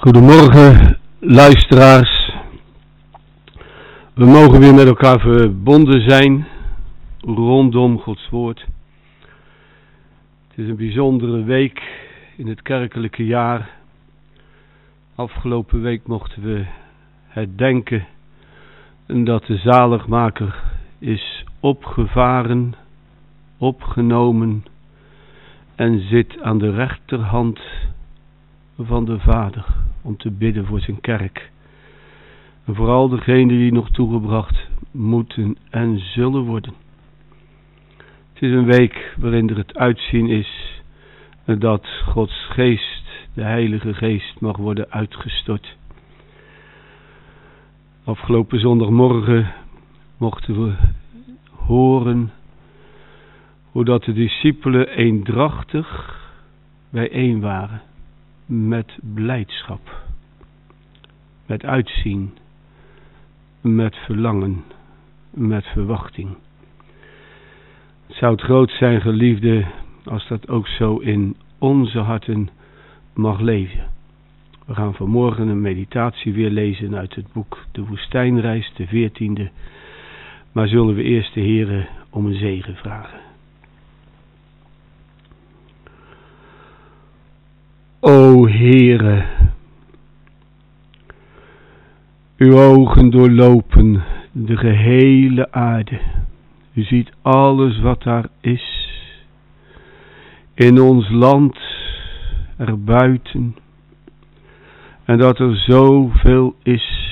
Goedemorgen luisteraars. We mogen weer met elkaar verbonden zijn rondom Gods woord. Het is een bijzondere week in het kerkelijke jaar. Afgelopen week mochten we herdenken dat de zaligmaker is opgevaren, opgenomen en zit aan de rechterhand van de Vader om te bidden voor zijn kerk. En vooral degenen die nog toegebracht moeten en zullen worden. Het is een week waarin er het uitzien is dat Gods geest, de Heilige Geest, mag worden uitgestort. Afgelopen zondagmorgen mochten we horen hoe dat de discipelen eendrachtig bijeen waren. Met blijdschap, met uitzien, met verlangen, met verwachting. Het zou het groot zijn, geliefde, als dat ook zo in onze harten mag leven. We gaan vanmorgen een meditatie weer lezen uit het boek De Woestijnreis, de 14e. Maar zullen we eerst de Heere om een zegen vragen. O Heere, uw ogen doorlopen de gehele aarde. U ziet alles wat daar is. In ons land, erbuiten. En dat er zoveel is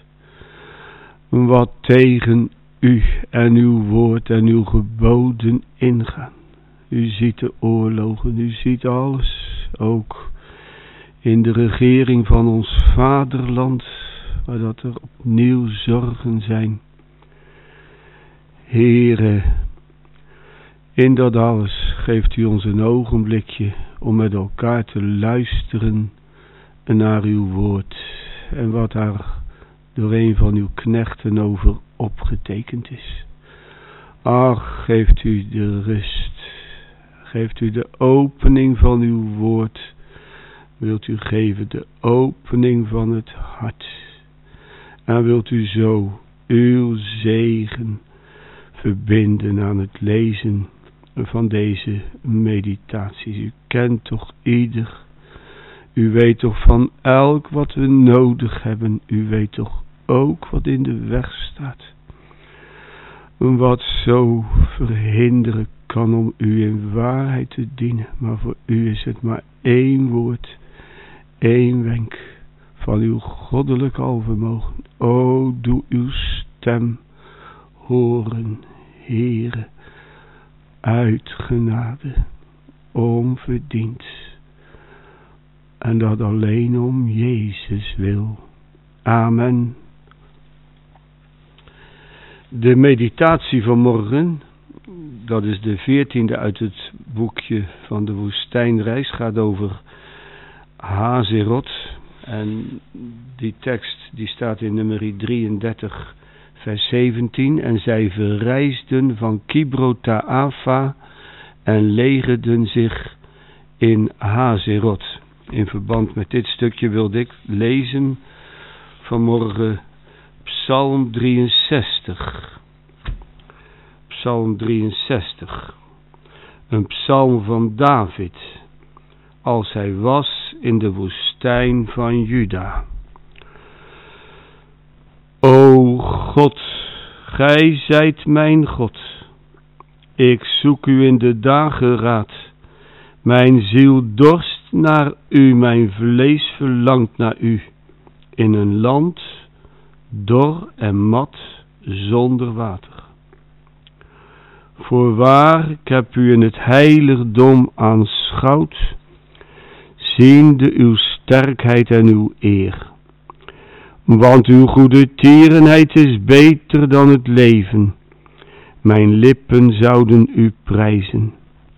wat tegen u en uw woord en uw geboden ingaan. U ziet de oorlogen, u ziet alles, ook in de regering van ons vaderland, waar dat er opnieuw zorgen zijn. Heere, in dat alles geeft u ons een ogenblikje om met elkaar te luisteren naar uw woord en wat daar door een van uw knechten over opgetekend is. Ach, geeft u de rust, geeft u de opening van uw woord. Wilt u geven de opening van het hart. En wilt u zo uw zegen verbinden aan het lezen van deze meditaties. U kent toch ieder. U weet toch van elk wat we nodig hebben. U weet toch ook wat in de weg staat. Wat zo verhinderen kan om u in waarheid te dienen. Maar voor u is het maar één woord. Eén wenk van uw goddelijk alvermogen. O, doe uw stem horen, Heere, uit genade, onverdiend. En dat alleen om Jezus wil. Amen. De meditatie van morgen, dat is de 14e uit het boekje van de Woestijnreis, gaat over Hazerot. En die tekst die staat in nummer 33 vers 17. En zij verreisden van Kibrotaafa en legerden zich in Hazerot. In verband met dit stukje wilde ik lezen vanmorgen Psalm 63. Psalm 63. Een psalm van David. Als hij was in de woestijn van Juda. O God, gij zijt mijn God. Ik zoek u in de dageraad. Mijn ziel dorst naar u, mijn vlees verlangt naar u. In een land, dor en mat, zonder water. Voorwaar, ik heb u in het heiligdom aanschouwd, ziende uw sterkheid en uw eer. Want uw goede tierenheid is beter dan het leven. Mijn lippen zouden u prijzen.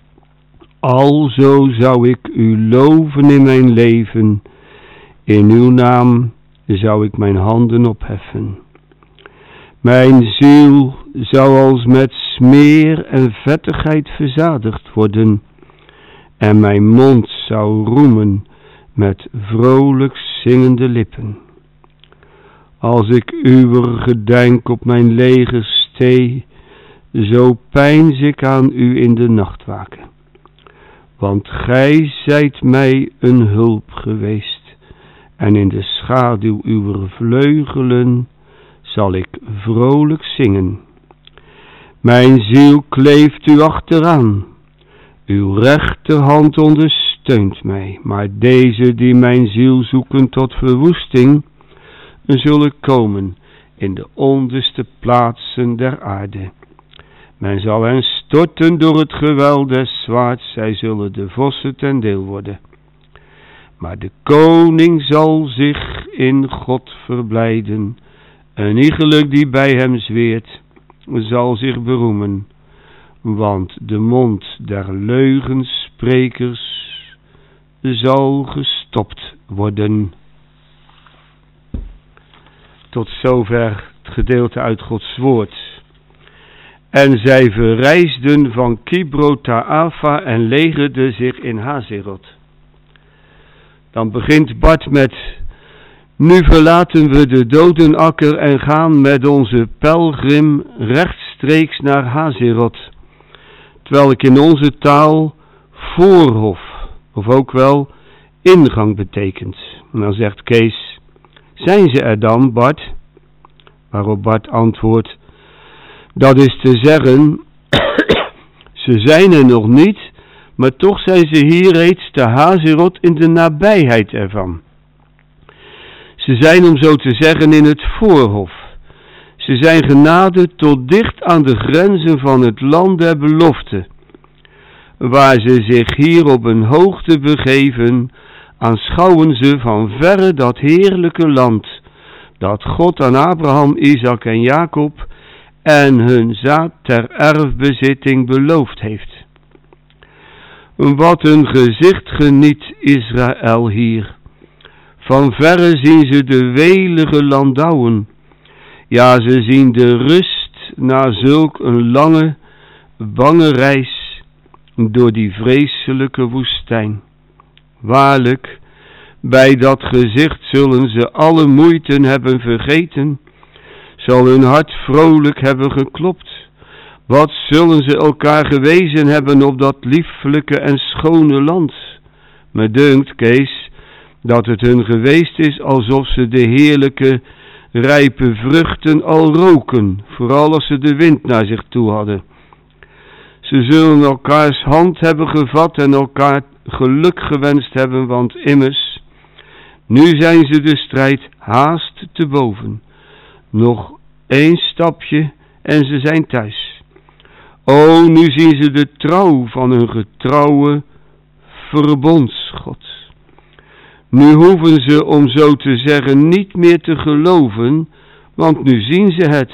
Alzo zou ik u loven in mijn leven. In uw naam zou ik mijn handen opheffen. Mijn ziel zou als met smeer en vettigheid verzadigd worden. En mijn mond zou roemen met vrolijk zingende lippen. Als ik uwer gedenk op mijn lege stee, zo pijns ik aan u in de nachtwaken. Want gij zijt mij een hulp geweest, en in de schaduw uwer vleugelen zal ik vrolijk zingen. Mijn ziel kleeft u achteraan, uw rechterhand ondersteunt mij, maar deze die mijn ziel zoeken tot verwoesting, zullen komen in de onderste plaatsen der aarde. Men zal hen storten door het geweld des zwaards, zij zullen de vossen ten deel worden. Maar de koning zal zich in God verblijden, een iegelijk die bij hem zweert, zal zich beroemen, want de mond der leugensprekers zal gestopt worden. Tot zover het gedeelte uit Gods woord. En zij verreisden van Kibrot-Haafa en legerden zich in Hazerot. Dan begint Bart met: nu verlaten we de dodenakker en gaan met onze pelgrim rechtstreeks naar Hazerot. Terwijl ik in onze taal voorhof, of ook wel ingang betekent. En dan zegt Kees: zijn ze er dan, Bart? Waarop Bart antwoordt: dat is te zeggen, ze zijn er nog niet, maar toch zijn ze hier reeds te Hazerot in de nabijheid ervan. Ze zijn, om zo te zeggen, in het voorhof. Ze zijn genaderd tot dicht aan de grenzen van het land der belofte. Waar ze zich hier op een hoogte begeven, aanschouwen ze van verre dat heerlijke land, dat God aan Abraham, Isaac en Jacob en hun zaad ter erfbezitting beloofd heeft. Wat een gezicht geniet Israël hier. Van verre zien ze de welige landouwen. Ja, ze zien de rust na zulk een lange, bange reis door die vreselijke woestijn. Waarlijk, bij dat gezicht zullen ze alle moeiten hebben vergeten, zal hun hart vrolijk hebben geklopt. Wat zullen ze elkaar gewezen hebben op dat lieflijke en schone land. Me dunkt, Kees, dat het hun geweest is alsof ze de heerlijke, rijpe vruchten al roken, vooral als ze de wind naar zich toe hadden. Ze zullen elkaars hand hebben gevat en elkaar geluk gewenst hebben, want immers, nu zijn ze de strijd haast te boven. Nog 1 stapje en ze zijn thuis. O, nu zien ze de trouw van hun getrouwe verbondsgod. Nu hoeven ze, om zo te zeggen, niet meer te geloven, want nu zien ze het.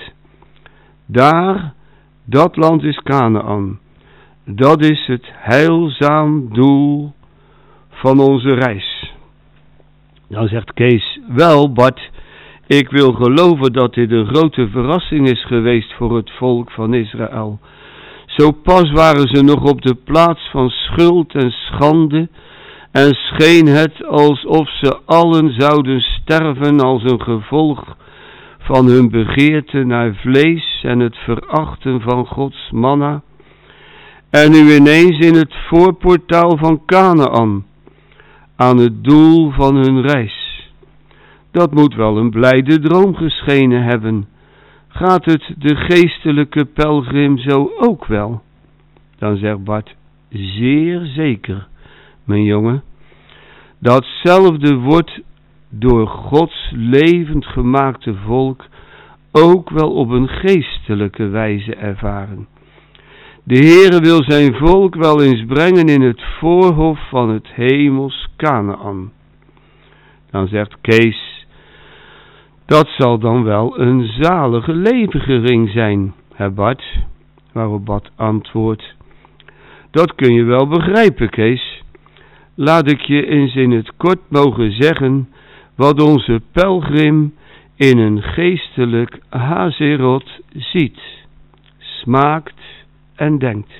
Daar, dat land is Kanaan. Dat is het heilzaam doel van onze reis. Dan zegt Kees: wel, Bart, ik wil geloven dat dit een grote verrassing is geweest voor het volk van Israël. Zo pas waren ze nog op de plaats van schuld en schande en scheen het alsof ze allen zouden sterven als een gevolg van hun begeerte naar vlees en het verachten van Gods manna. En nu ineens in het voorportaal van Kanaan, aan het doel van hun reis. Dat moet wel een blijde droom geschenen hebben. Gaat het de geestelijke pelgrim zo ook wel? Dan zegt Bart: zeer zeker, mijn jongen. Datzelfde wordt door Gods levend gemaakte volk ook wel op een geestelijke wijze ervaren. De Heere wil zijn volk wel eens brengen in het voorhof van het hemels Kanaan. Dan zegt Kees: dat zal dan wel een zalige levigering zijn, hè Bart? Waarop Bart antwoordt: dat kun je wel begrijpen, Kees. Laat ik je eens in het kort mogen zeggen wat onze pelgrim in een geestelijk Hazerot ziet, smaakt en denkt.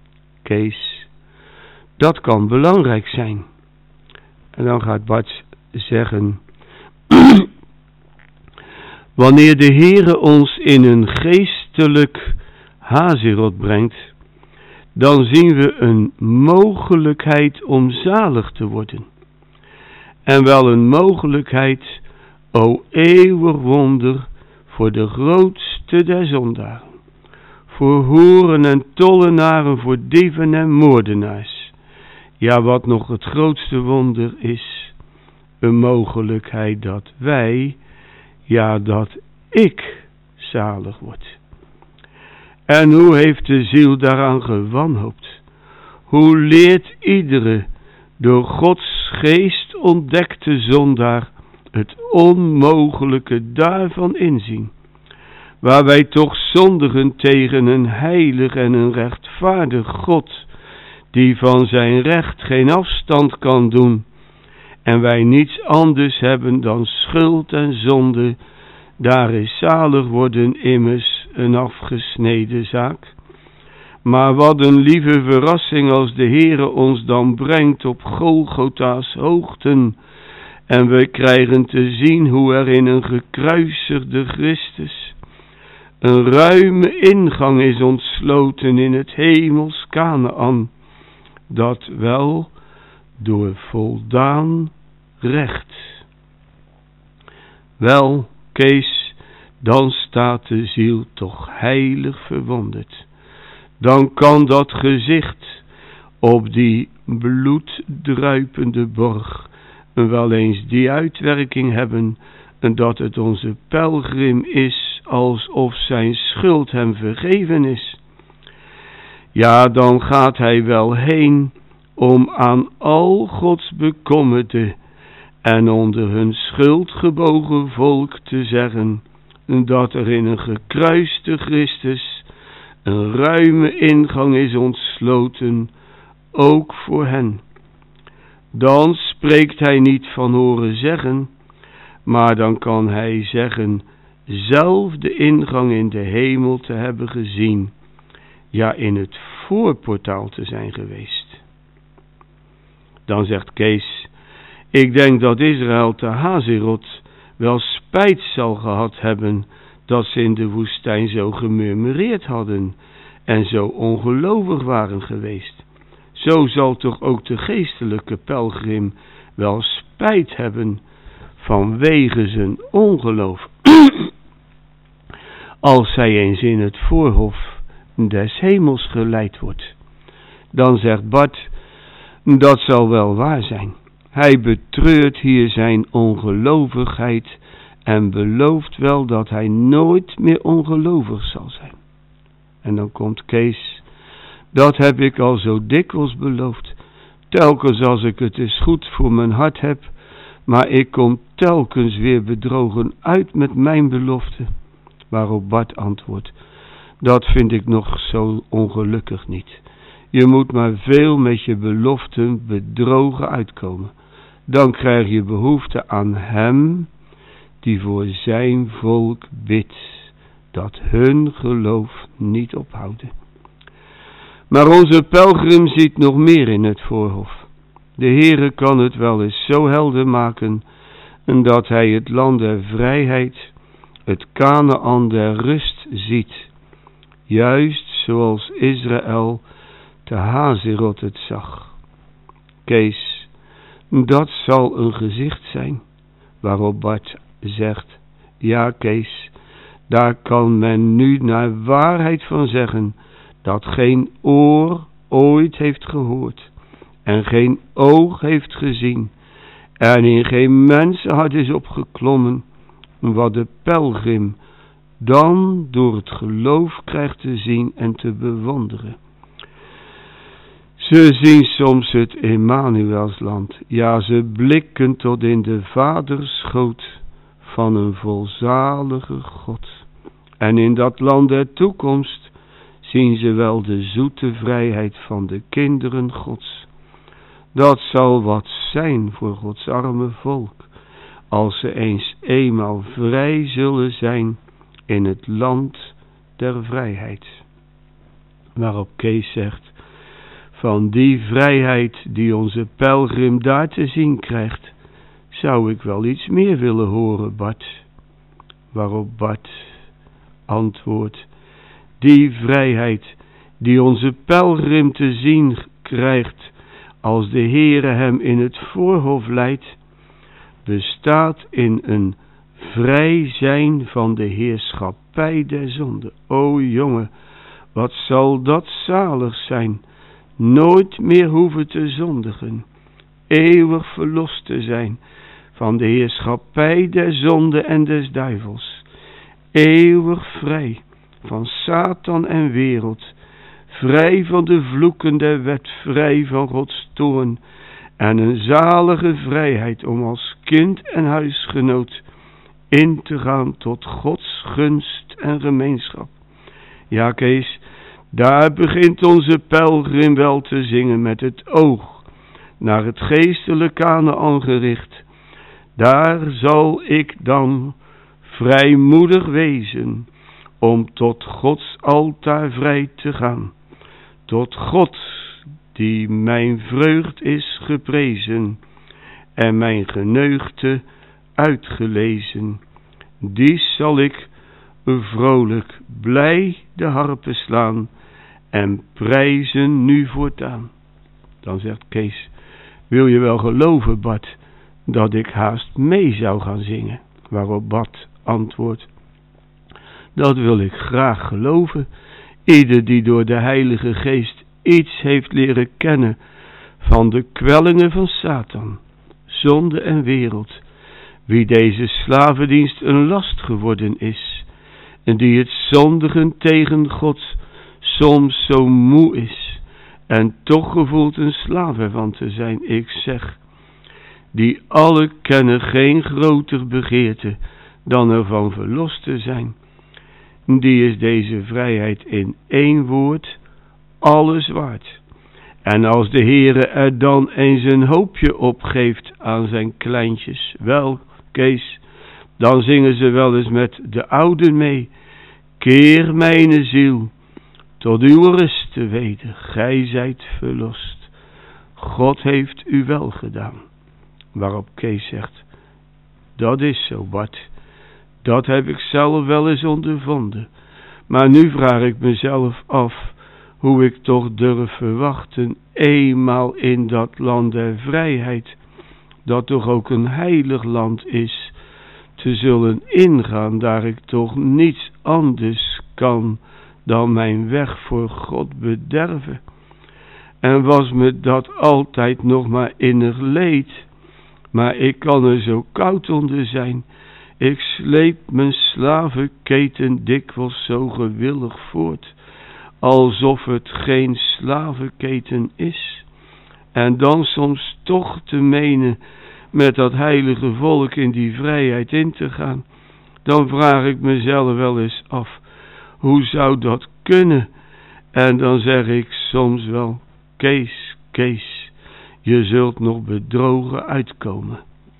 Kees, dat kan belangrijk zijn. En dan gaat Bart zeggen. Wanneer de Heere ons in een geestelijk Hazerot brengt, dan zien we een mogelijkheid om zalig te worden. En wel een mogelijkheid, o eeuwig wonder, voor de grootste der zondaren. Voor hoeren en tollenaren, voor dieven en moordenaars. Ja, wat nog het grootste wonder is, een mogelijkheid dat wij, ja, dat ik zalig word. En hoe heeft de ziel daaraan gewanhoopt? Hoe leert iedere door Gods geest ontdekte zondaar het onmogelijke daarvan inzien? Waar wij toch zondigen tegen een heilig en een rechtvaardig God, die van zijn recht geen afstand kan doen, en wij niets anders hebben dan schuld en zonde, daar is zalig worden immers een afgesneden zaak. Maar wat een lieve verrassing als de Heere ons dan brengt op Golgotha's hoogten, en we krijgen te zien hoe er in een gekruisigde Christus een ruime ingang is ontsloten in het hemels Kanaän, dat wel door voldaan recht. Wel, Kees, dan staat de ziel toch heilig verwonderd. Dan kan dat gezicht op die bloeddruipende borg wel eens die uitwerking hebben, en dat het onze pelgrim is alsof zijn schuld hem vergeven is. Ja, dan gaat hij wel heen om aan al Gods bekommerde en onder hun schuld gebogen volk te zeggen, dat er in een gekruiste Christus een ruime ingang is ontsloten, ook voor hen. Dan spreekt hij niet van horen zeggen, maar dan kan hij zeggen zelf de ingang in de hemel te hebben gezien, ja, in het voorportaal te zijn geweest. Dan zegt Kees, ik denk dat Israël te Hazerot wel spijt zal gehad hebben dat ze in de woestijn zo gemurmureerd hadden en zo ongelovig waren geweest. Zo zal toch ook de geestelijke pelgrim wel spijt hebben vanwege zijn ongeloof. Als hij eens in het voorhof des hemels geleid wordt. Dan zegt Bart, dat zal wel waar zijn. Hij betreurt hier zijn ongelovigheid en belooft wel dat hij nooit meer ongelovig zal zijn. En dan komt Kees, dat heb ik al zo dikwijls beloofd. Telkens als ik het eens goed voor mijn hart heb, maar ik kom telkens weer bedrogen uit met mijn belofte. Waarop Bart antwoordt, dat vind ik nog zo ongelukkig niet. Je moet maar veel met je beloften bedrogen uitkomen. Dan krijg je behoefte aan hem die voor zijn volk bidt, dat hun geloof niet ophouden. Maar onze pelgrim ziet nog meer in het voorhof. De Heere kan het wel eens zo helder maken, en dat hij het land der vrijheid, het Kanaän der rust ziet, juist zoals Israël te Hazerot het zag. Kees, dat zal een gezicht zijn, waarop Bart zegt, ja Kees, daar kan men nu naar waarheid van zeggen, dat geen oor ooit heeft gehoord, en geen oog heeft gezien, en in geen mensenhart is opgeklommen, wat de pelgrim dan door het geloof krijgt te zien en te bewonderen. Ze zien soms het Emmanuelsland, ja, ze blikken tot in de vaderschoot van een volzalige God. En in dat land der toekomst zien ze wel de zoete vrijheid van de kinderen Gods. Dat zal wat zijn voor Gods arme volk, als ze eens eenmaal vrij zullen zijn in het land der vrijheid. Waarop Kees zegt, van die vrijheid die onze pelgrim daar te zien krijgt, zou ik wel iets meer willen horen, Bart. Waarop Bart antwoordt: die vrijheid die onze pelgrim te zien krijgt als de Heere hem in het voorhof leidt, bestaat in een vrij zijn van de heerschappij der zonde. O jongen, wat zal dat zalig zijn, nooit meer hoeven te zondigen, eeuwig verlost te zijn van de heerschappij der zonde en des duivels, eeuwig vrij van Satan en wereld, vrij van de vloeken der wet, vrij van Gods toorn, en een zalige vrijheid om als kind en huisgenoot in te gaan tot Gods gunst en gemeenschap. Ja, Kees, daar begint onze pelgrim wel te zingen met het oog naar het geestelijke Kanaän gericht. Daar zal ik dan vrijmoedig wezen om tot Gods altaar vrij te gaan. Tot God die mijn vreugd is geprezen en mijn geneugte uitgelezen. Die zal ik vrolijk blij de harpen slaan en prijzen nu voortaan. Dan zegt Kees: wil je wel geloven, Bart, dat ik haast mee zou gaan zingen? Waarop Bart antwoordt: dat wil ik graag geloven. Ieder die door de Heilige Geest iets heeft leren kennen van de kwellingen van Satan, zonde en wereld, wie deze slavendienst een last geworden is, en die het zondigen tegen God soms zo moe is, en toch gevoelt een slaaf ervan te zijn, ik zeg, die alle kennen geen groter begeerte dan ervan verlost te zijn, die is deze vrijheid in één woord alles waard. En als de Heere er dan eens een hoopje opgeeft aan zijn kleintjes, wel, Kees, dan zingen ze wel eens met de ouden mee: keer mijne ziel tot uw rust te weten, gij zijt verlost. God heeft u wel gedaan. Waarop Kees zegt: dat is zo, Bart, dat heb ik zelf wel eens ondervonden. Maar nu vraag ik mezelf af hoe ik toch durf verwachten, eenmaal in dat land der vrijheid, dat toch ook een heilig land is, te zullen ingaan, daar ik toch niets anders kan dan mijn weg voor God bederven. En was me dat altijd nog maar innig leed, maar ik kan er zo koud onder zijn. Ik sleep mijn slavenketen dikwijls zo gewillig voort, alsof het geen slavenketen is. En dan soms toch te menen met dat heilige volk in die vrijheid in te gaan. Dan vraag ik mezelf wel eens af, hoe zou dat kunnen? En dan zeg ik soms wel: Kees, Kees, je zult nog bedrogen uitkomen.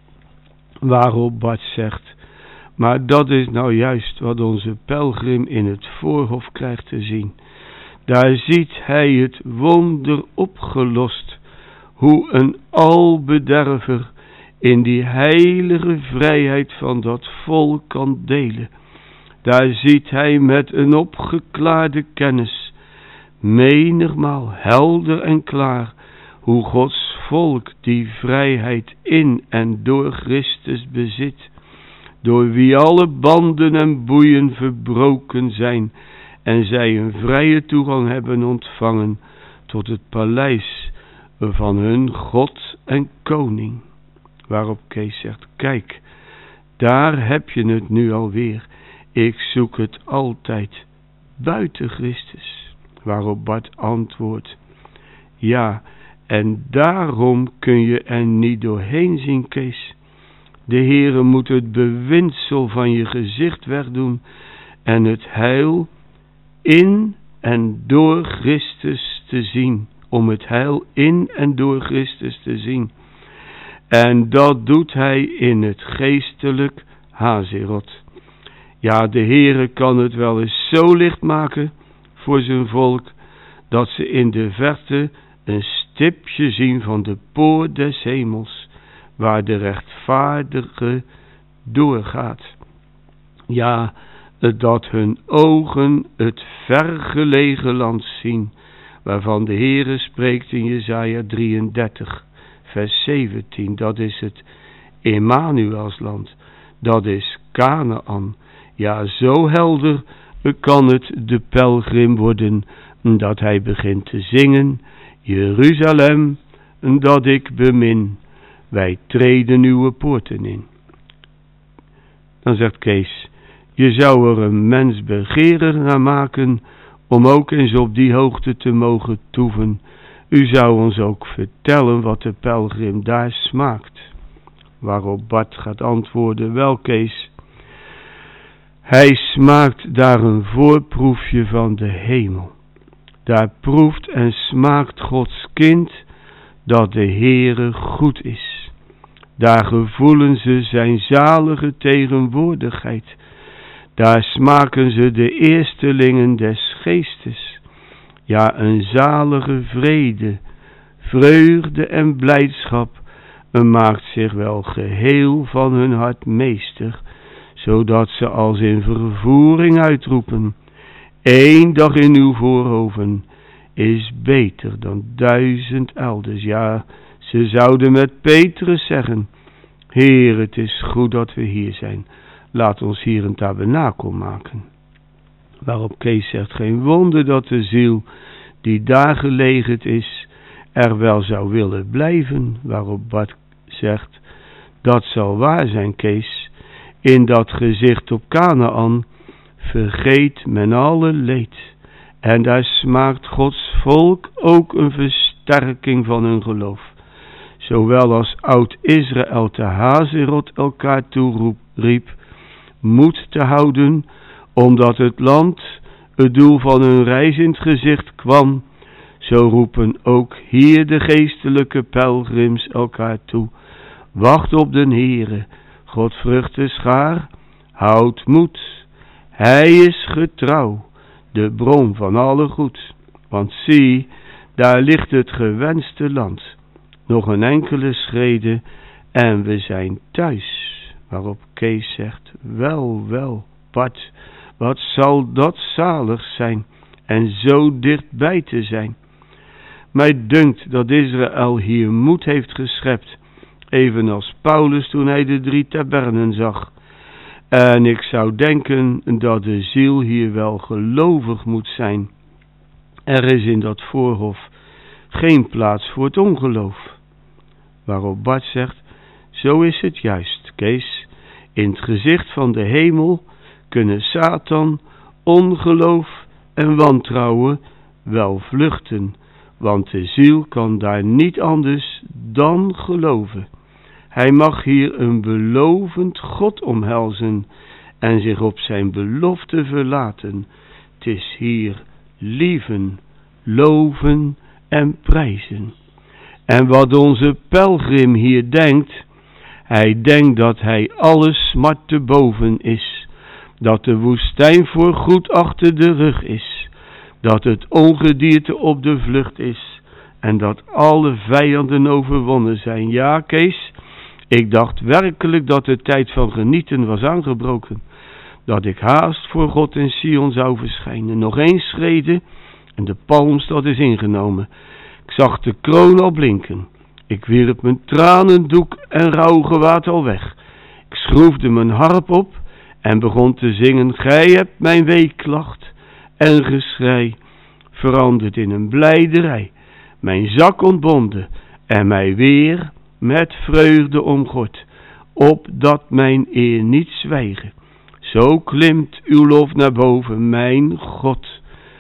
Waarop Bart zegt: maar dat is nou juist wat onze pelgrim in het voorhof krijgt te zien. Daar ziet hij het wonder opgelost, hoe een albederver in die heilige vrijheid van dat volk kan delen. Daar ziet hij met een opgeklaarde kennis, menigmaal helder en klaar, hoe Gods volk die vrijheid in en door Christus bezit, door wie alle banden en boeien verbroken zijn en zij een vrije toegang hebben ontvangen tot het paleis van hun God en koning. Waarop Kees zegt: kijk, daar heb je het nu alweer. Ik zoek het altijd buiten Christus. Waarop Bart antwoordt: ja, en daarom kun je er niet doorheen zien, Kees. De Heere moet het bewindsel van je gezicht wegdoen en het heil in en door Christus te zien. Om het heil in en door Christus te zien. En dat doet hij in het geestelijk Hazerot. Ja, de Heere kan het wel eens zo licht maken voor zijn volk, dat ze in de verte een stipje zien van de poort des hemels, waar de rechtvaardige doorgaat. Ja, dat hun ogen het vergelegen land zien, waarvan de Heere spreekt in Jesaja 33, vers 17. Dat is het Emmanuelsland, dat is Kanaan. Ja, zo helder kan het de pelgrim worden, dat hij begint te zingen: Jeruzalem, dat ik bemin, wij treden uw poorten in. Dan zegt Kees: je zou er een mens begeerig naar maken om ook eens op die hoogte te mogen toeven. U zou ons ook vertellen wat de pelgrim daar smaakt. Waarop Bart gaat antwoorden: wel Kees, hij smaakt daar een voorproefje van de hemel. Daar proeft en smaakt Gods kind dat de Heere goed is. Daar gevoelen ze zijn zalige tegenwoordigheid. Daar smaken ze de eerstelingen des geestes. Ja, een zalige vrede, vreugde en blijdschap maakt zich wel geheel van hun hart meester, zodat ze als in vervoering uitroepen: 1 dag in uw voorhoven is beter dan 1000 elders. Ja, ze zouden met Petrus zeggen: Heer, het is goed dat we hier zijn. Laat ons hier een tabernakel maken. Waarop Kees zegt: geen wonder dat de ziel die daar gelegerd is er wel zou willen blijven. Waarop Bart zegt: dat zal waar zijn, Kees. In dat gezicht op Kanaan vergeet men alle leed. En daar smaakt Gods volk ook een versterking van hun geloof. Zowel als oud Israël te Hazerot elkaar toeriep moed te houden, omdat het land, het doel van hun reis, in het gezicht kwam. Zo roepen ook hier de geestelijke pelgrims elkaar toe: wacht op den Heere, Godvruchte schaar, houd moed. Hij is getrouw, de bron van alle goed. Want zie, daar ligt het gewenste land. Nog een enkele schrede en we zijn thuis. Waarop Kees zegt: wel, Bart, wat zal dat zalig zijn en zo dichtbij te zijn. Mij dunkt dat Israël hier moed heeft geschept, evenals Paulus toen hij de 3 tabernen zag. En ik zou denken dat de ziel hier wel gelovig moet zijn. Er is in dat voorhof geen plaats voor het ongeloof. Waarop Bart zegt: zo is het juist, Kees. In het gezicht van de hemel kunnen Satan, ongeloof en wantrouwen wel vluchten, want de ziel kan daar niet anders dan geloven. Hij mag hier een belovend God omhelzen en zich op zijn belofte verlaten. Het is hier lieven, loven en prijzen. En wat onze pelgrim hier denkt, hij denkt dat hij alle smart te boven is, dat de woestijn voorgoed achter de rug is, dat het ongedierte op de vlucht is en dat alle vijanden overwonnen zijn. Ja, Kees, ik dacht werkelijk dat de tijd van genieten was aangebroken, dat ik haast voor God in Sion zou verschijnen. Nog 1 schrede en de palmstad is ingenomen. Ik zag de kroon al blinken. Ik wierp mijn tranendoek en rouwgewaad al weg. Ik schroefde mijn harp op en begon te zingen: gij hebt mijn weeklacht en geschrei veranderd in een blijderij. Mijn zak ontbonden en mij weer met vreugde omgord, opdat mijn eer niet zwijge. Zo klimt uw lof naar boven, mijn God.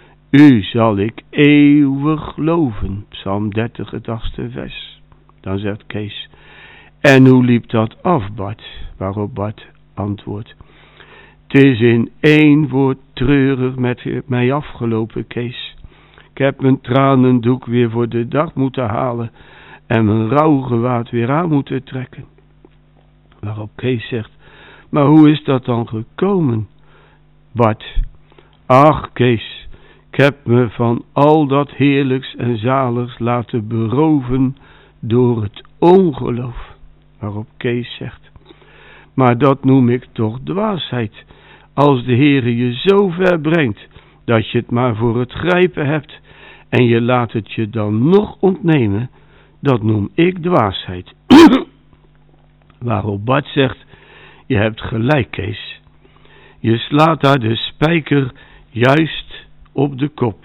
U zal ik eeuwig loven. Psalm 30, het 8e vers. Dan zegt Kees: en hoe liep dat af, Bart? Waarop Bart antwoordt: het is in 1 woord treurig met mij afgelopen, Kees. Ik heb mijn tranendoek weer voor de dag moeten halen en mijn rouwgewaad weer aan moeten trekken. Waarop Kees zegt: maar hoe is dat dan gekomen, Bart? Ach, Kees, ik heb me van al dat heerlijks en zaligs laten beroven door het ongeloof. Waarop Kees zegt: maar dat noem ik toch dwaasheid. Als de Heere je zo ver brengt dat je het maar voor het grijpen hebt en je laat het je dan nog ontnemen, dat noem ik dwaasheid. Waarop Bart zegt: je hebt gelijk, Kees. Je slaat daar de spijker juist op de kop.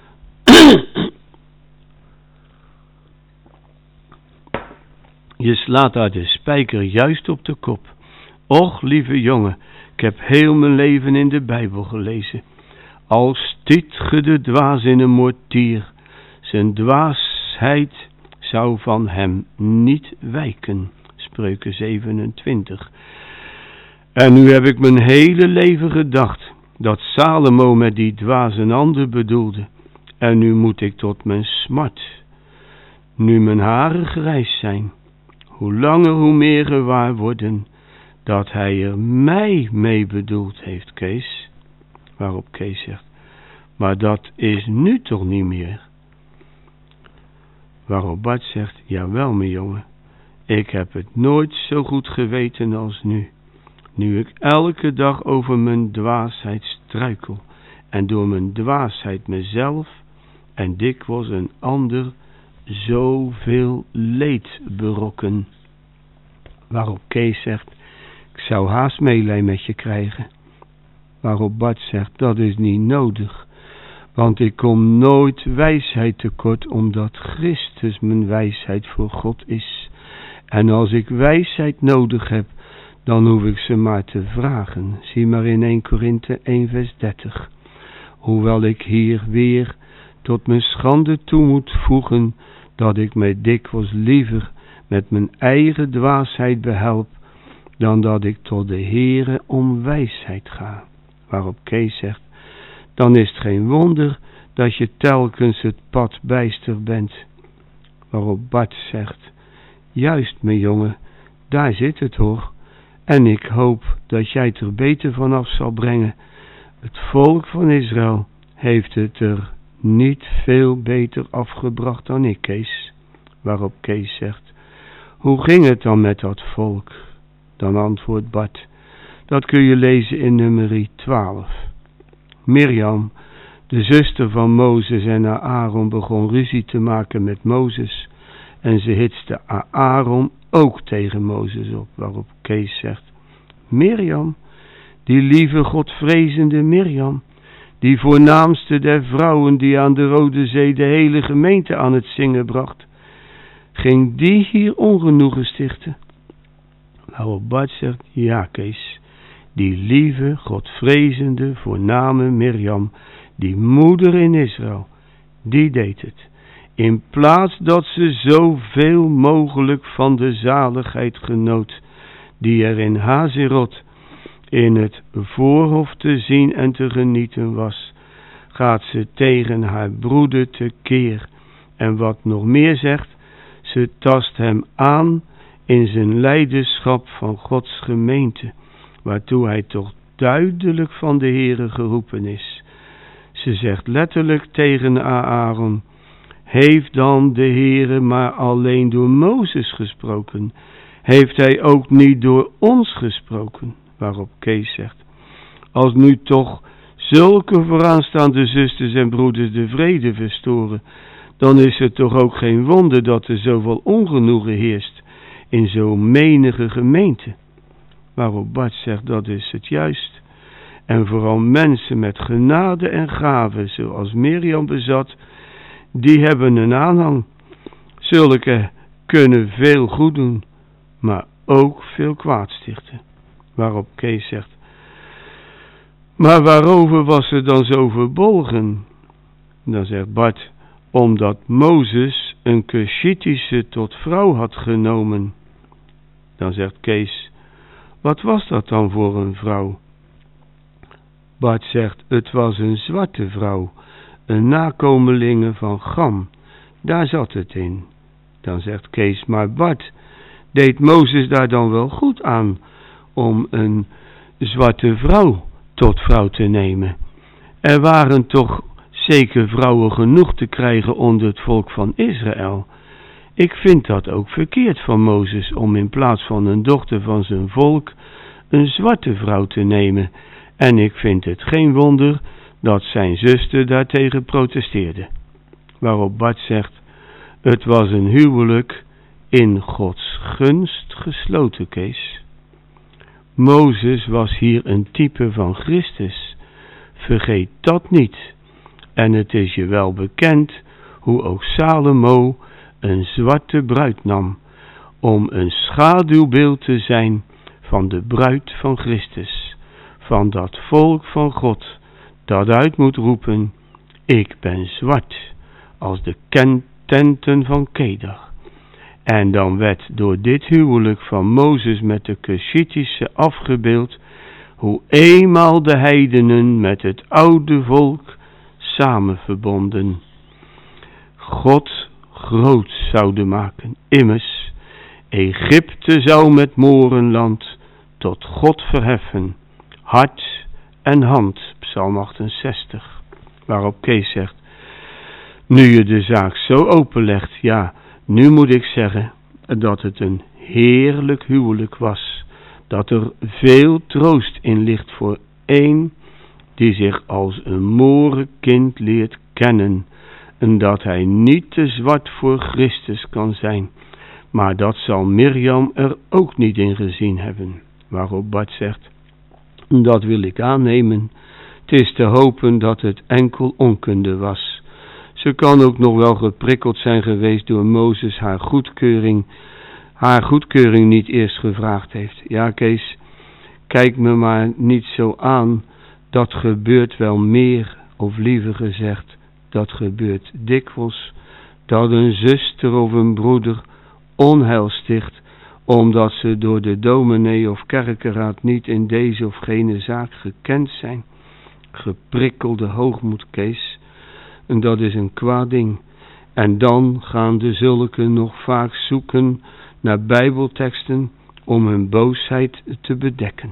Je slaat daar de spijker juist op de kop. Och, lieve jongen, ik heb heel mijn leven in de Bijbel gelezen. Al stiet ge de dwaas in een mortier, zijn dwaasheid zou van hem niet wijken. Spreuken 27. En nu heb ik mijn hele leven gedacht dat Salomo met die dwaas een ander bedoelde. En nu moet ik tot mijn smart, nu mijn haren grijs zijn, hoe langer hoe meer gewaar worden dat hij er mij mee bedoeld heeft, Kees. Waarop Kees zegt: maar dat is nu toch niet meer? Waarop Bart zegt: jawel, mijn jongen, ik heb het nooit zo goed geweten als nu. Nu ik elke dag over mijn dwaasheid struikel en door mijn dwaasheid mezelf en dikwijls een ander zoveel leed berokken. Waarop Kees zegt: ik zou haast meelij met je krijgen. Waarop Bart zegt: dat is niet nodig, want ik kom nooit wijsheid tekort, omdat Christus mijn wijsheid voor God is. En als ik wijsheid nodig heb, dan hoef ik ze maar te vragen. Zie maar in 1 Korinthe 1 vers 30. Hoewel ik hier weer tot mijn schande toe moet voegen, dat ik mij dikwijls liever met mijn eigen dwaasheid behelp, dan dat ik tot de Heere om wijsheid ga. Waarop Kees zegt: dan is het geen wonder dat je telkens het pad bijster bent. Waarop Bart zegt: juist, mijn jongen, daar zit het hoor. En ik hoop dat jij het er beter vanaf zal brengen. Het volk van Israël heeft het er niet veel beter afgebracht dan ik, Kees. Waarop Kees zegt: hoe ging het dan met dat volk? Dan antwoordt Bart: dat kun je lezen in nummer 12. Mirjam, de zuster van Mozes en Aaron, begon ruzie te maken met Mozes. En ze hitste Aaron ook tegen Mozes op. Waarop Kees zegt: Mirjam, die lieve godvrezende Mirjam, die voornaamste der vrouwen die aan de Rode Zee de hele gemeente aan het zingen bracht, ging die hier ongenoegen stichten? Waarop Bart zegt: ja, Kees, die lieve, godvrezende, voorname Mirjam, die moeder in Israël, die deed het. In plaats dat ze zoveel mogelijk van de zaligheid genoot, die er in Hazerot in het voorhof te zien en te genieten was, gaat ze tegen haar broeder tekeer. En wat nog meer zegt, ze tast hem aan in zijn leiderschap van Gods gemeente, waartoe hij toch duidelijk van de Heere geroepen is. Ze zegt letterlijk tegen Aaron: heeft dan de Heere maar alleen door Mozes gesproken? Heeft hij ook niet door ons gesproken? Waarop Kees zegt: als nu toch zulke vooraanstaande zusters en broeders de vrede verstoren, dan is het toch ook geen wonder dat er zoveel ongenoegen heerst in zo'n menige gemeente. Waarop Bart zegt: dat is het juist. En vooral mensen met genade en gaven, zoals Mirjam bezat, die hebben een aanhang. Zulke kunnen veel goed doen, maar ook veel kwaad stichten. Waarop Kees zegt: maar waarover was ze dan zo verbolgen? Dan zegt Bart: omdat Mozes een Cushitische tot vrouw had genomen. Dan zegt Kees: wat was dat dan voor een vrouw? Bart zegt: het was een zwarte vrouw, een nakomelinge van Gam. Daar zat het in. Dan zegt Kees: maar Bart, deed Mozes daar dan wel goed aan om een zwarte vrouw tot vrouw te nemen? Er waren toch zeker vrouwen genoeg te krijgen onder het volk van Israël. Ik vind dat ook verkeerd van Mozes om in plaats van een dochter van zijn volk een zwarte vrouw te nemen. En ik vind het geen wonder dat zijn zuster daartegen protesteerde. Waarop Bart zegt, het was een huwelijk in Gods gunst gesloten, Kees. Mozes was hier een type van Christus. Vergeet dat niet. En het is je wel bekend hoe ook Salomo een zwarte bruid nam, om een schaduwbeeld te zijn van de bruid van Christus, van dat volk van God, dat uit moet roepen, ik ben zwart, als de tenten van Kedar. En dan werd door dit huwelijk van Mozes met de Cushitische afgebeeld, hoe eenmaal de heidenen met het oude volk samenverbonden God groot zouden maken. Immers, Egypte zou met Morenland tot God verheffen, hart en hand, Psalm 68, waarop Kees zegt, nu je de zaak zo openlegt, ja, nu moet ik zeggen dat het een heerlijk huwelijk was, dat er veel troost in ligt voor een die zich als een morenkind leert kennen, en dat hij niet te zwart voor Christus kan zijn, maar dat zal Mirjam er ook niet in gezien hebben. Waarop Bart zegt, dat wil ik aannemen, het is te hopen dat het enkel onkunde was. Ze kan ook nog wel geprikkeld zijn geweest door Mozes haar goedkeuring niet eerst gevraagd heeft. Ja, Kees, kijk me maar niet zo aan, dat gebeurt wel meer, of liever gezegd, dat gebeurt dikwijls, dat een zuster of een broeder onheil sticht, omdat ze door de dominee of kerkenraad niet in deze of gene zaak gekend zijn. Geprikkelde hoogmoed, Kees, en dat is een kwaad ding. En dan gaan de zulken nog vaak zoeken naar bijbelteksten om hun boosheid te bedekken.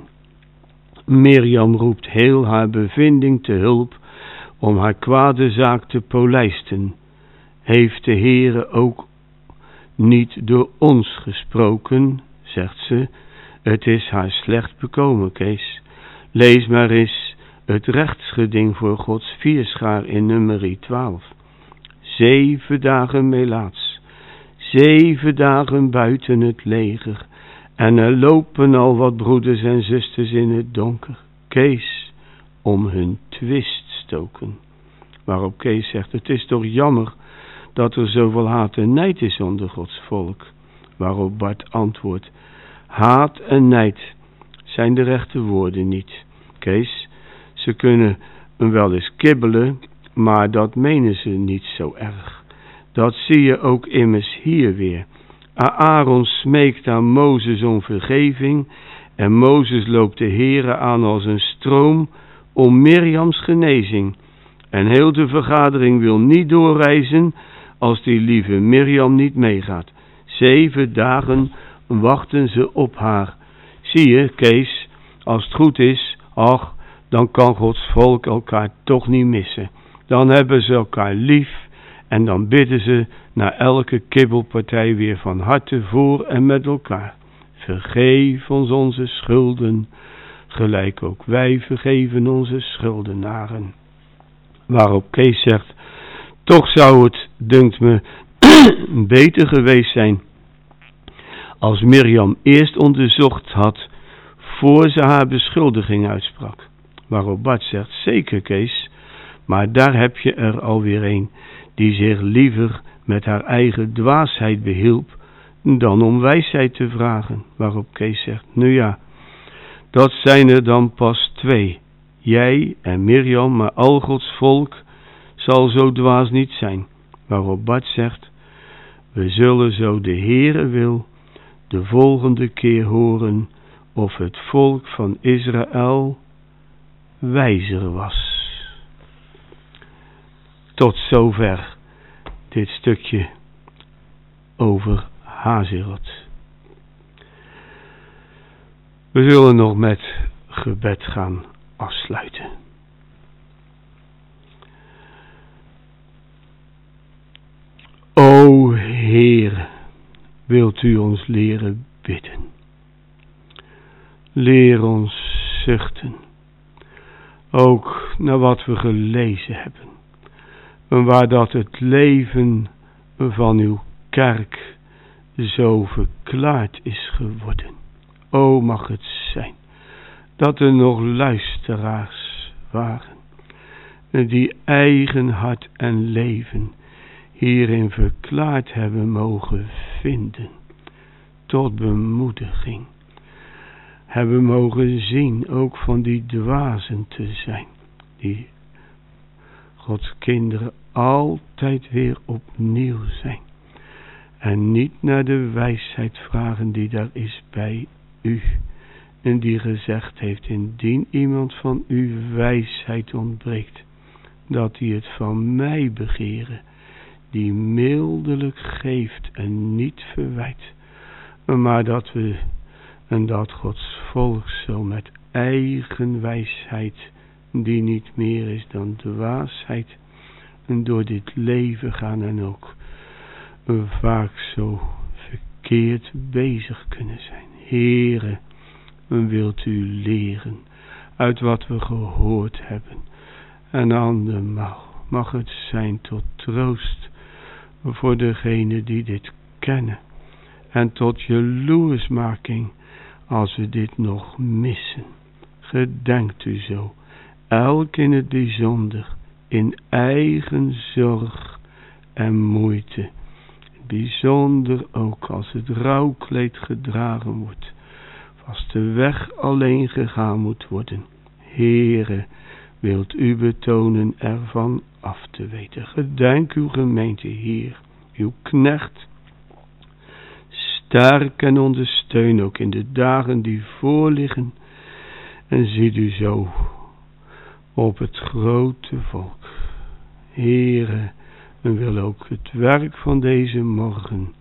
Mirjam roept heel haar bevinding te hulp om haar kwade zaak te polijsten. Heeft de Heere ook niet door ons gesproken, zegt ze, het is haar slecht bekomen, Kees. Lees maar eens het rechtsgeding voor Gods vierschaar in Numeri 12. 7 dagen melaats, 7 dagen buiten het leger, en er lopen al wat broeders en zusters in het donker, Kees, om hun twist stoken. Waarop Kees zegt, het is toch jammer dat er zoveel haat en nijd is onder Gods volk. Waarop Bart antwoordt, haat en nijd zijn de rechte woorden niet. Kees, ze kunnen hem wel eens kibbelen, maar dat menen ze niet zo erg. Dat zie je ook immers hier weer. Aaron smeekt aan Mozes om vergeving en Mozes loopt de Heere aan als een stroom om Mirjams genezing. En heel de vergadering wil niet doorreizen als die lieve Mirjam niet meegaat. 7 dagen wachten ze op haar. Zie je, Kees, als het goed is, ach, dan kan Gods volk elkaar toch niet missen. Dan hebben ze elkaar lief en dan bidden ze na elke kibbelpartij weer van harte voor en met elkaar. Vergeef ons onze schulden, gelijk ook wij vergeven onze schuldenaren. Waarop Kees zegt, toch zou het, dunkt me, beter geweest zijn als Mirjam eerst onderzocht had voor ze haar beschuldiging uitsprak. Waarop Bart zegt, zeker Kees, maar daar heb je er alweer een die zich liever met haar eigen dwaasheid behielp dan om wijsheid te vragen. Waarop Kees zegt, nu ja, dat zijn er dan pas 2. Jij en Mirjam, maar al Gods volk zal zo dwaas niet zijn. Waarop Bart zegt, we zullen zo de Heere wil de volgende keer horen of het volk van Israël wijzer was. Tot zover dit stukje over Hazerot. We zullen nog met gebed gaan afsluiten. O Heer, wilt u ons leren bidden. Leer ons zuchten, ook naar wat we gelezen hebben, en waar dat het leven van uw kerk zo verklaard is geworden. O, mag het zijn dat er nog luisteraars waren die eigen hart en leven hierin verklaard hebben mogen vinden, tot bemoediging hebben mogen zien ook van die dwazen te zijn, die Gods kinderen altijd weer opnieuw zijn en niet naar de wijsheid vragen die daar is bij u, en die gezegd heeft: indien iemand van u wijsheid ontbreekt, dat hij het van mij begeren, die mildelijk geeft en niet verwijt, maar dat we en dat Gods volk zo met eigen wijsheid, die niet meer is dan dwaasheid, en door dit leven gaan en ook vaak zo verkeerd bezig kunnen zijn. Heere, wilt u leren uit wat we gehoord hebben, en andermaal mag het zijn tot troost voor degenen die dit kennen, en tot jaloersmaking als we dit nog missen. Gedenkt u zo, elk in het bijzonder, in eigen zorg en moeite. Bijzonder ook als het rouwkleed gedragen wordt, als de weg alleen gegaan moet worden. Heere, wilt u betonen ervan af te weten. Gedenk uw gemeente, Heer, uw knecht. Sterk en ondersteun ook in de dagen die voorliggen. En ziet u zo op het grote volk. Heere, en wil ook het werk van deze morgen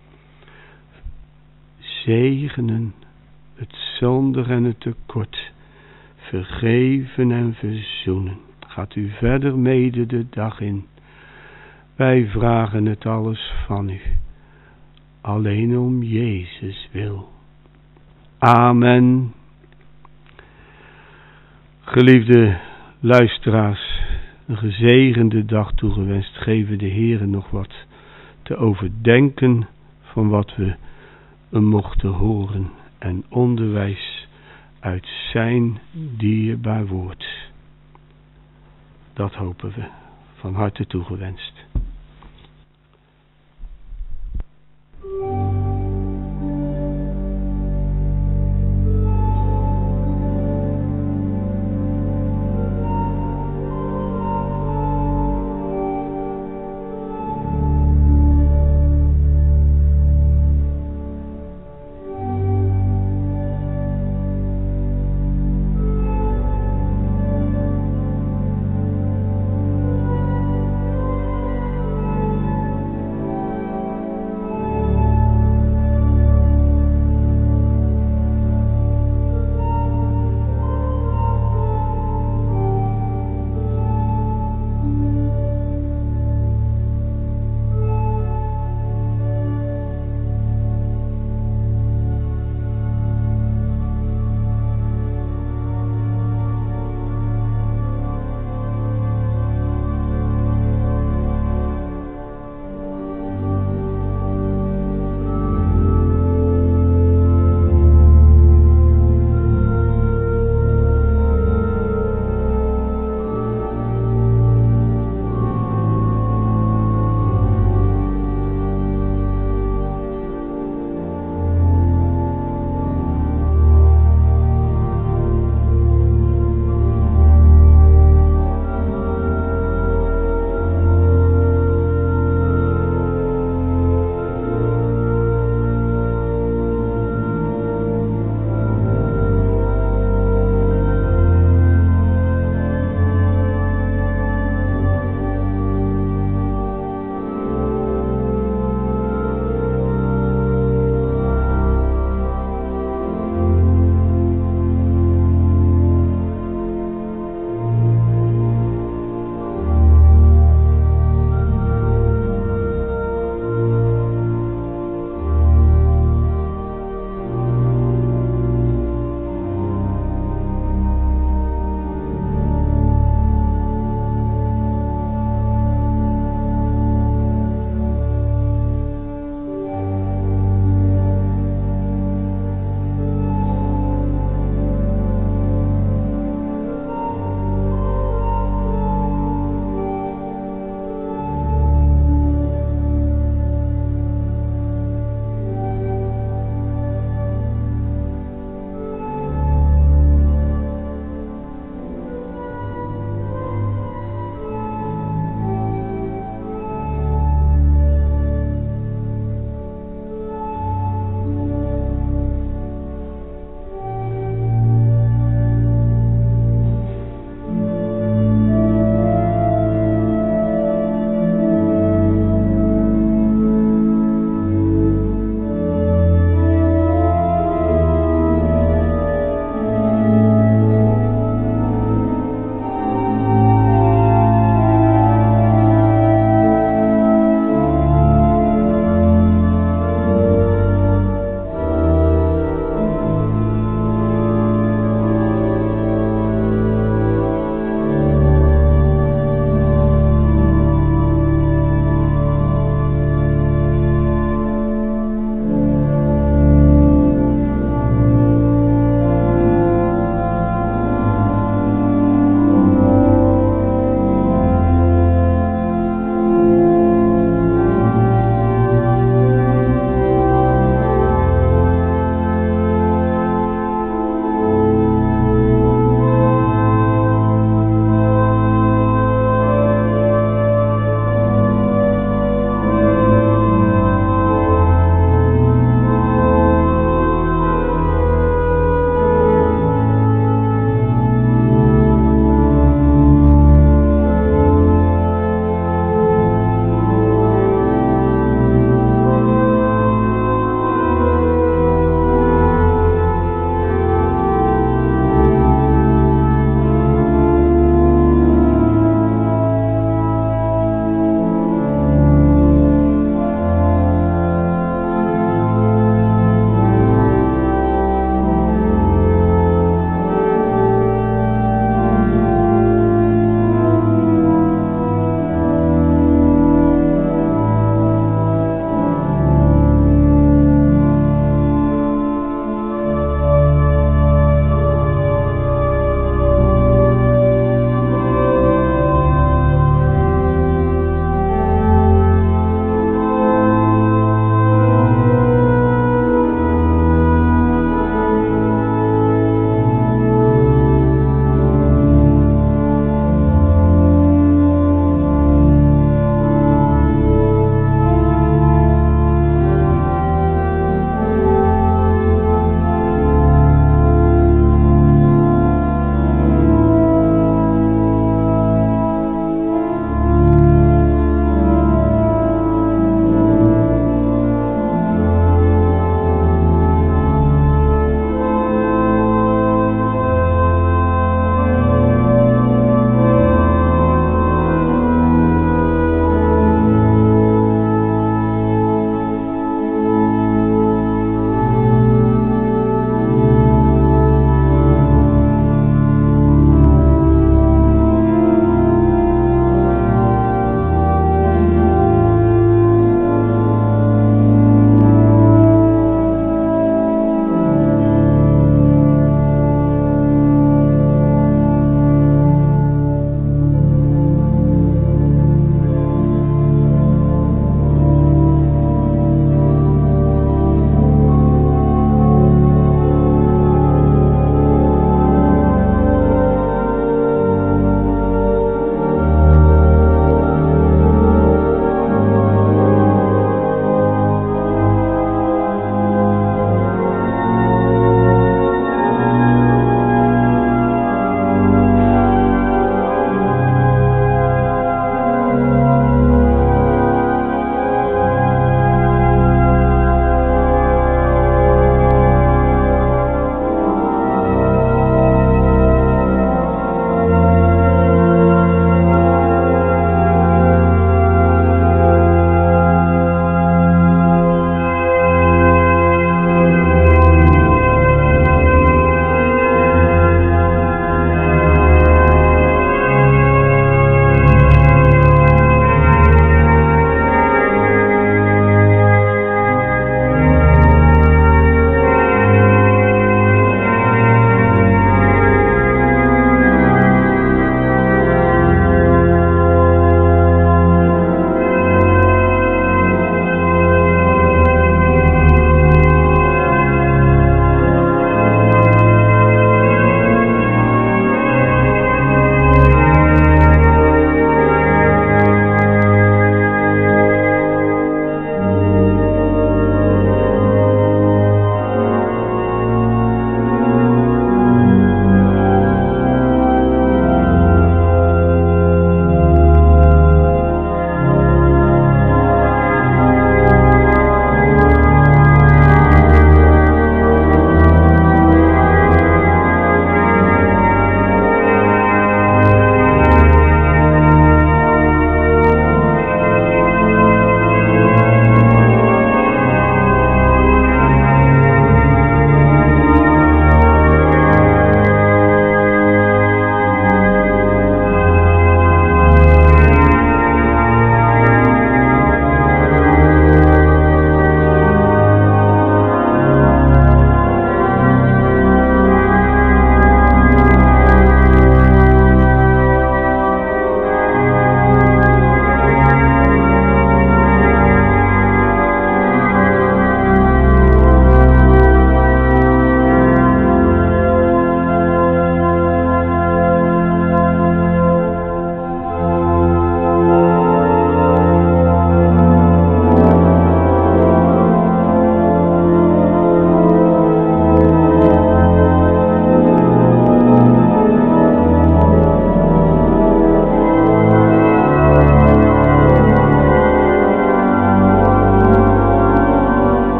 zegenen, het zondig en het tekort, vergeven en verzoenen. Gaat u verder mede de dag in. Wij vragen het alles van u, alleen om Jezus wil. Amen. Geliefde luisteraars, een gezegende dag toegewenst. Geven de Heere nog wat te overdenken van wat we mochten horen en onderwijs uit zijn dierbaar woord. Dat hopen we, van harte toegewenst.